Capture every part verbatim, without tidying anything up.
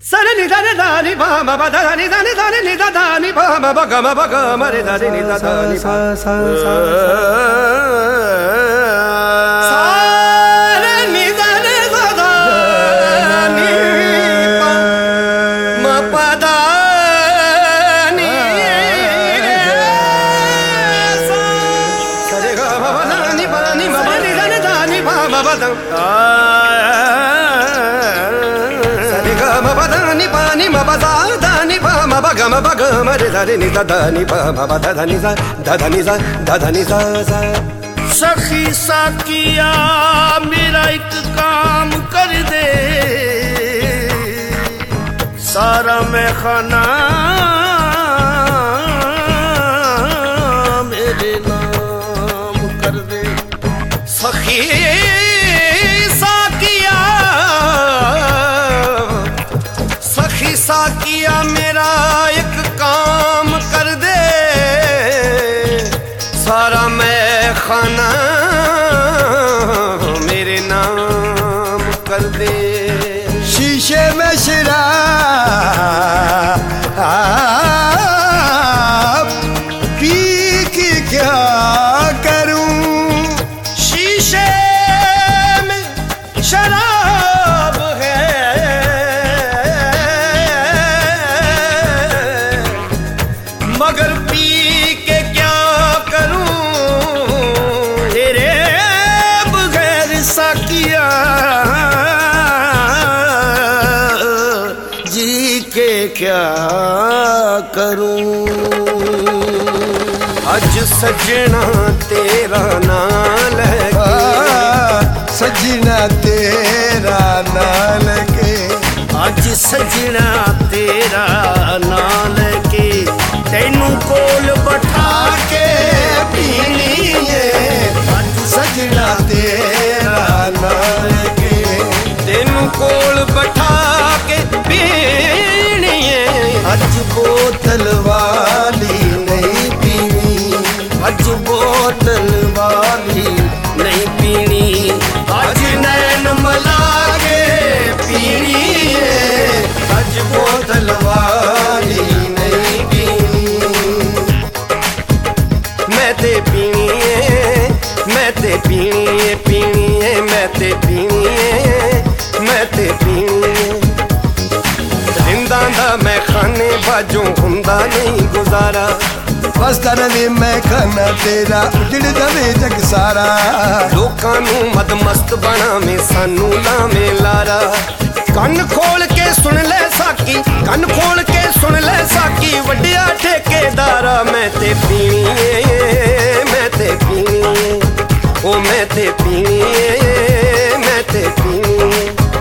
Sare ni da ni da ni ba ba ba da ni da ni da ni da da ni ba ba ba ga ma ba ga ma re da ni da da ni sa sa sa sare ni da ni da da ni ba ma pa da ni re sa sare ga ma ba da ni ba ni ma ba ni da ni da ni ba ma ba da Gama ba gama re da ni da da ni ba ba ba da da ni sa da da ni sa da da ni sa sa सखी साकिया मेरा एक काम कर दे सारा मैं खाना मेरे नाम कर दे सखी साकिया सखी साकिया मेरा एक काम कर दे सारा मैं खाना मेरे नाम कर दे शीशे में शराब पी के क्या करूं शीशे में शराब है मगर पी के क्या करूं तेरे बगैर साकिया जी के क्या करूं अज सजना तेरा नाल है सजना तेरा नाल के अज सजना तेरा नाल के तेनू कोल बैठा के पीनी है अज सजना तेरा नाल के तेनू कोल बैठा के पीनी है अज बोतल वाली नहीं पीनी अज बोतल वाली नहीं पीनी अज नैन मला के पीनी है अज बोतल वाली नहीं पीनी मैं ते पीनी है मैं ते पीनी है पीनी है मैं ते पीनी है मैं ते पीनी है रिंदा दा मैं खाने बाजों हुंदा नहीं गुजारा बस तरवे मैं खाना तेरा उजड़ जावे जग सारा लोकां नू मदमस्त बनावे सानू लावे लारा कन खोल के सुन ले साकी कन खोल के सुन ले साकी वड्डिया ठेकेदारा मैं ते पीनी है मैं ते पीनी है ओ मैं ते पीनी है मैं ते पीनी है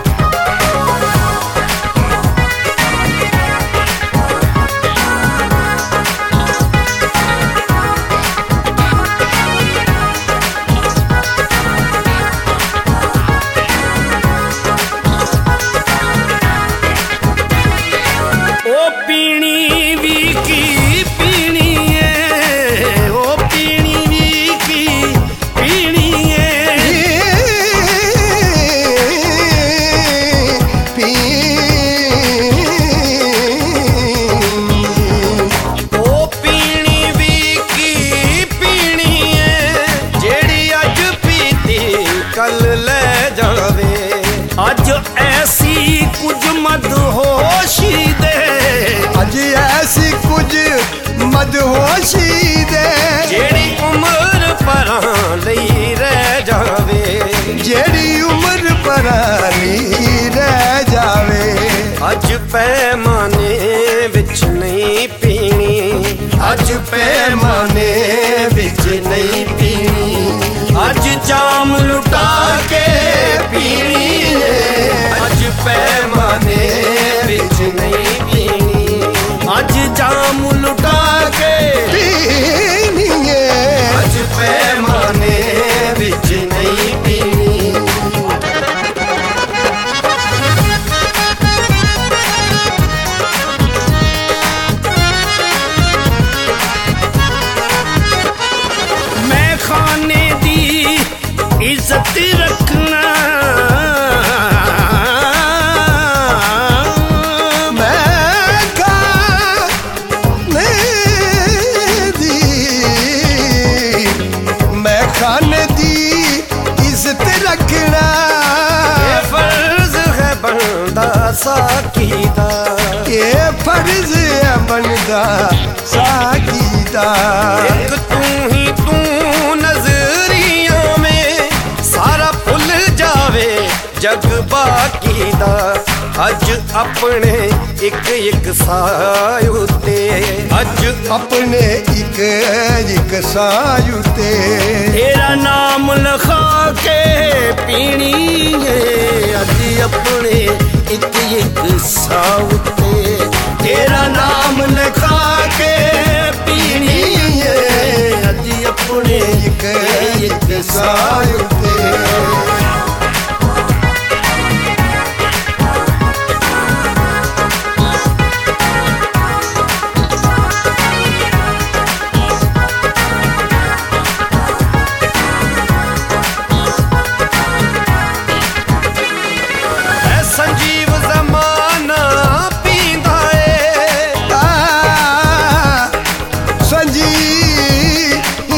अज ऐसी कुछ मदहोशी दे अज ऐसी कुछ मदहोशी दे जेड़ी उम्र परां लई रह जावे जेड़ी उम्र परानी रह जावे अज पैमाने विच नहीं पीनी अज पैमाने विच नहीं पीनी अज जाम लुटा के पीनी अज पैमाने विच नहीं पीनी अज जाम लुटा के पीनी अज पैमाने विच नहीं पीनी मैं खाने दी इज्जत रखना ਸਾਕੀ ਦਾ ਇਹ ਫਰਜ਼ ਹੈ ਬਣਦਾ ਸਾਕੀ ਦਾ ਇੱਕ ਤੂੰ ਹੀ ਤੂੰ ਨਜ਼ਰੀਆਂ में ਸਾਰਾ ਭੁੱਲ ਜਾਵੇ ਜਗ ਬਾਕੀ ਦਾ ਅੱਜ ਆਪਣੇ ਇੱਕ ਇੱਕ ਸਾਹ ਉਤੇ ਅੱਜ ਆਪਣੇ ਇੱਕ ਇੱਕ ਸਾਹ ਉਤੇ ਤੇਰਾ ਨਾਮ ਲਿਖਾ ਕੇ ਪੀਣੀ ਏ ਅੱਜ ਆਪਣੇ ਇੱਕ ਇੱਕ ਸਾਹ ਉਤੇ ਤੇਰਾ ਨਾਮ ਲਿਖਾ ਕੇ ਪੀਣੀ ਏ ਅੱਜ ਆਪਣੇ ਇੱਕ ਇੱਕ ਸਾਹ ਉਤੇ ਸੰਜੀਵ ਜ਼ਮਾਨਾ ਪੀਂਦਾ ਏ ਸੰਜੀਵ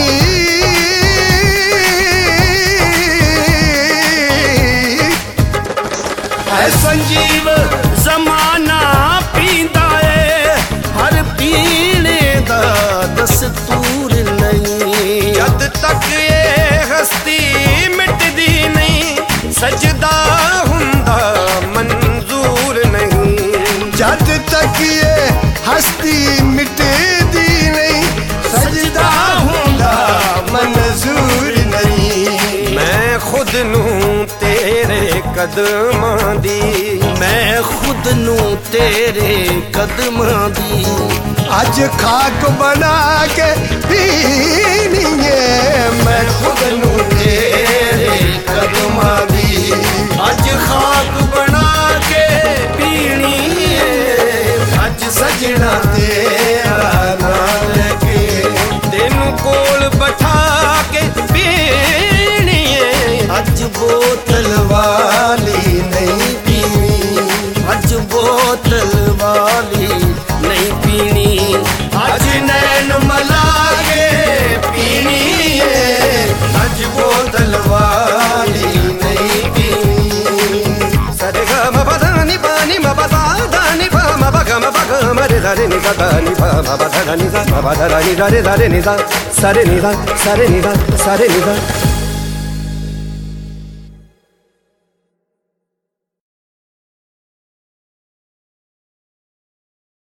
ਹੈ ਸੰਜੀਵ ਜ਼ਮਾਨਾ ਪੀਂਦਾ ਏ ਹਰ ਪੀਣੇ ਦਾ ਦਸਤੂਰ ਨਹੀਂ ਜਦ ਤੱਕ ਇਹ ਹਸਤੀ ਮਿਟਦੀ ਨਹੀਂ ਸਜਦਾ ਹੁੰਦਾ ਮਨਜ਼ੂਰ ਨਹੀਂ ਜਦ ਤੱਕ ਇਹ ਹਸਤੀ ਮਿਟਦੀ ਨਹੀਂ ਸਜਦਾ ਹੁੰਦਾ ਮਨਜ਼ੂਰ ਨਹੀਂ ਮੈਂ ਖੁਦ ਨੂੰ ਤੇਰੇ ਕਦਮਾਂ ਦੀ ਮੈਂ ਖੁਦ ਨੂੰ ਤੇਰੇ ਕਦਮਾਂ ਦੀ ਅੱਜ ਖਾਕ ਬਣਾ ਕੇ ਪੀਣੀ ਏ ਮੈਂ ਖੁਦ ਨੂੰ ਤੇਰੇ ਕਦਮਾਂ ਦੀ ਅੱਜ ਖਾਕ ਬਣਾ ਕੇ ਪੀਣੀ ਏ ਅੱਜ ਸਜਣਾ ਤੇਰਾ ਨਾਂ ਲੈ ਕੇ ਤੈਨੂੰ ਕੋਲ ਬਿਠਾ ਕੇ ਪੀਣੀ ਏ ਅੱਜ ਬੋਤਲ ਵਾਲੀ ਨਹੀਂ ਪੀਣੀ ਅੱਜ ਬੋਤਲ ਵਾਲੀ ਨਹੀਂ ਪੀਣੀ ਅੱਜ ਨੈਣ ਮਲਾ ਕੇ ਪੀਣੀ ਏ ਅੱਜ ਬੋਤਲ ਵਾਲੀ ਨਹੀਂ ਪੀਣੀ ਸਰੇ ਗ ਮ ਪ ਧ ਨੀ ਪ ਨੀ ਮ ਪ ਧ ਧ ਨੀ ਪ ਮ ਪ ਗ ਮ ਪ ਗ ਮ ਰੇ ਧ ਰੇ ਨੀ ਧ ਧ ਨੀ ਪ ਮ ਪ ਧ ਧ ਨੀ ਧ ਮ ਪ ਧ ਧ ਨੀ ਧ ਰੇ ਧ ਰੇ ਨੀ ਧ ਸ ਰੇ ਨੀ ਧ ਸ ਰੇ ਨੀ ਧ ਸ ਰੇ ਨੀ ਧ